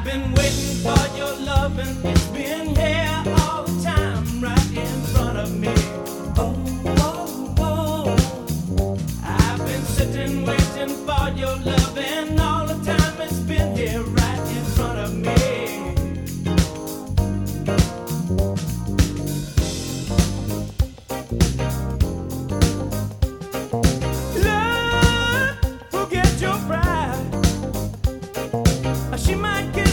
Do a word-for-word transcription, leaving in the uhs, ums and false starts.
been waiting for your love and it's been here all the time, right in front of me. Oh, oh, oh. I've been sitting waiting for your love and all the time it's been here right in front of me. Love, forget your pride. She might get